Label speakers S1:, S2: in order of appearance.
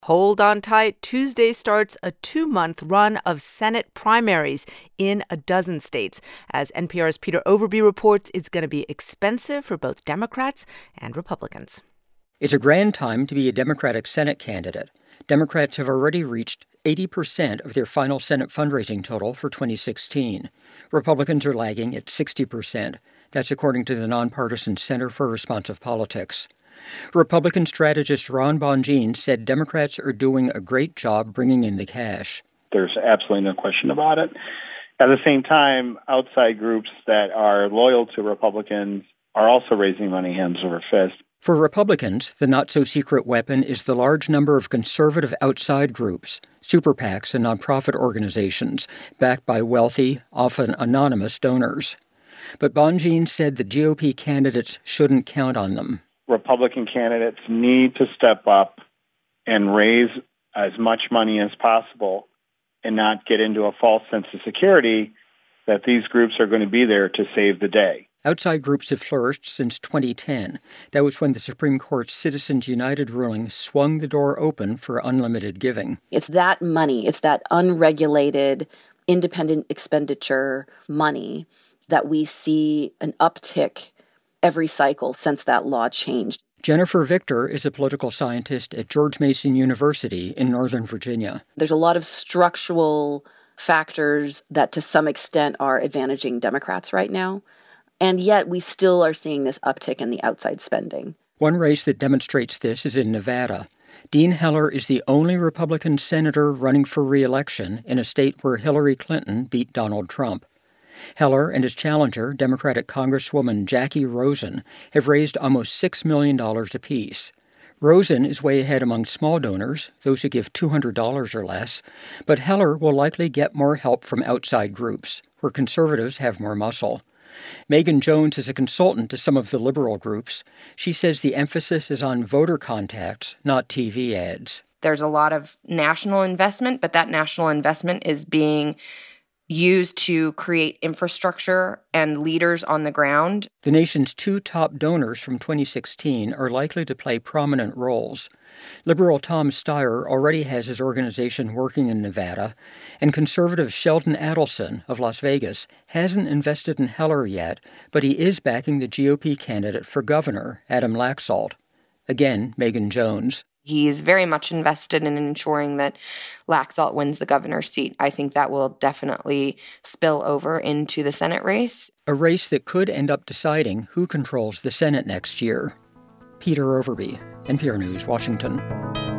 S1: Hold on tight. Tuesday starts a 2-month run of Senate primaries in a dozen states. As NPR's Peter Overby reports, it's going to be expensive for both Democrats and Republicans.
S2: It's a grand time to be a Democratic Senate candidate. Democrats have already reached 80% of their final Senate fundraising total for 2016. Republicans are lagging at 60%. That's according to the nonpartisan Center for Responsive Politics. Republican strategist Ron Bongine said Democrats are doing a great job bringing in the cash.
S3: There's absolutely no question about it. At the same time, outside groups that are loyal to Republicans are also raising money hands over fist.
S2: For Republicans, the not-so-secret weapon is the large number of conservative outside groups, super PACs and nonprofit organizations, backed by wealthy, often anonymous donors. But Bongine said the GOP candidates shouldn't count on them.
S3: Republican candidates need to step up and raise as much money as possible and not get into a false sense of security that these groups are going to be there to save the day.
S2: Outside groups have flourished since 2010. That was when the Supreme Court's Citizens United ruling swung the door open for unlimited giving.
S4: It's that money, it's that unregulated, independent expenditure money that we see an uptick every cycle since that law changed.
S2: Jennifer Victor is a political scientist at George Mason University in Northern Virginia.
S4: There's a lot of structural factors that to some extent are advantaging Democrats right now. And yet we still are seeing this uptick in the outside spending.
S2: One race that demonstrates this is in Nevada. Dean Heller is the only Republican senator running for re-election in a state where Hillary Clinton beat Donald Trump. Heller and his challenger, Democratic Congresswoman Jackie Rosen, have raised almost $6 million apiece. Rosen is way ahead among small donors, those who give $200 or less, but Heller will likely get more help from outside groups, where conservatives have more muscle. Megan Jones is a consultant to some of the liberal groups. She says the emphasis is on voter contacts, not TV ads.
S5: There's a lot of national investment, but that national investment is being used to create infrastructure and leaders on the ground.
S2: The nation's two top donors from 2016 are likely to play prominent roles. Liberal Tom Steyer already has his organization working in Nevada, and conservative Sheldon Adelson of Las Vegas hasn't invested in Heller yet, but he is backing the GOP candidate for governor, Adam Laxalt. Again, Megan Jones.
S5: He's very much invested in ensuring that Laxalt wins the governor's seat. I think that will definitely spill over into the Senate race.
S2: A race that could end up deciding who controls the Senate next year. Peter Overby, NPR News, Washington.